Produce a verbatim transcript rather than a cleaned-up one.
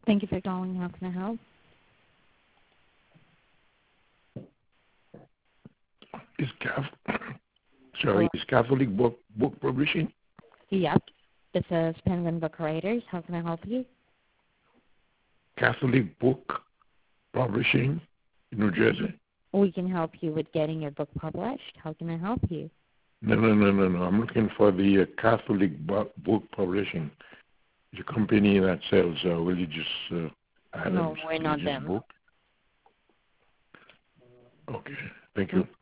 Thank you for calling. How can I help? Is Catholic, sorry, is Catholic Book Book Publishing? Yep. This is Penguin Book Writers. How can I help you? Catholic Book Publishing in New Jersey? We can help you with getting your book published. How can I help you? No, no, no, no, no. I'm looking for the uh, Catholic bu- Book Publishing. It's a company that sells uh, religious uh, items, No, we're not religious them. book. Okay, thank you.